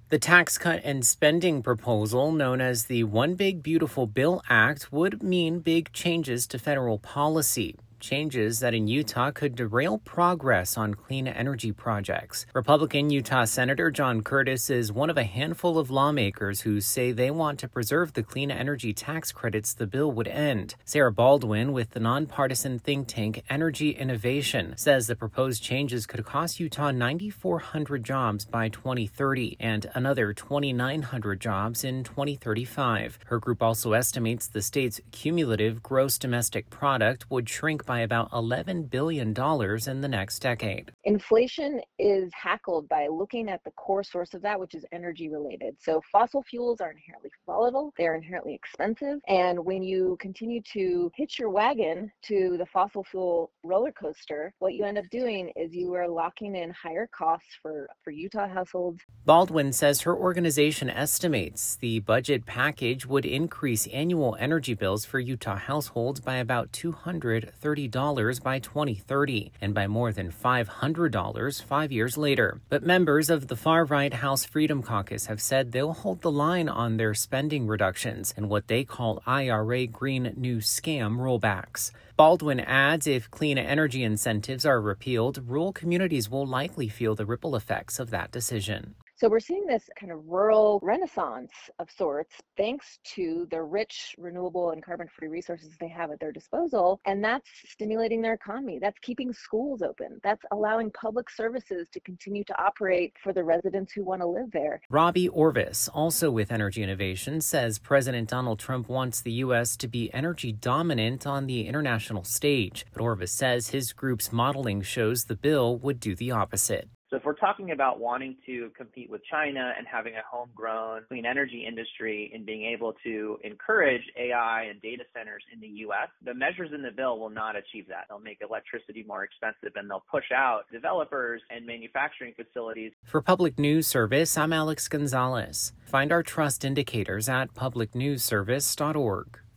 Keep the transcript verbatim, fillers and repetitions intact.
The Tax Cut and Spending proposal, known as the One Big Beautiful Bill Act, would mean big changes to federal policy. Changes that in Utah could derail progress on clean energy projects. Republican Utah Senator John Curtis is one of a handful of lawmakers who say they want to preserve the clean energy tax credits the bill would end. Sarah Baldwin with the nonpartisan think tank Energy Innovation says the proposed changes could cost Utah nine thousand four hundred jobs by twenty thirty and another two thousand nine hundred jobs in twenty thirty-five. Her group also estimates the state's cumulative gross domestic product would shrink by about eleven billion dollars in the next decade. Inflation is tackled by looking at the core source of that, which is energy related. So fossil fuels are inherently volatile, they're inherently expensive, and when you continue to hitch your wagon to the fossil fuel roller coaster, what you end up doing is you are locking in higher costs for, for Utah households. Baldwin says her organization estimates the budget package would increase annual energy bills for Utah households by about two hundred thirty dollars by twenty thirty and by more than five hundred dollars five years later. But members of the far-right House Freedom Caucus have said they'll hold the line on their spending reductions and what they call I R A Green New Scam rollbacks. Baldwin adds if clean energy incentives are repealed, rural communities will likely feel the ripple effects of that decision. So we're seeing this kind of rural renaissance of sorts thanks to the rich renewable and carbon-free resources they have at their disposal, and that's stimulating their economy. That's keeping schools open. That's allowing public services to continue to operate for the residents who want to live there. Robbie Orvis, also with Energy Innovation, says President Donald Trump wants the U S to be energy dominant on the international stage, but Orvis says his group's modeling shows the bill would do the opposite. So if we're talking about wanting to compete with China and having a homegrown clean energy industry and being able to encourage A I and data centers in the U S, the measures in the bill will not achieve that. They'll make electricity more expensive and they'll push out developers and manufacturing facilities. For Public News Service, I'm Alex Gonzalez. Find our trust indicators at public news service dot org.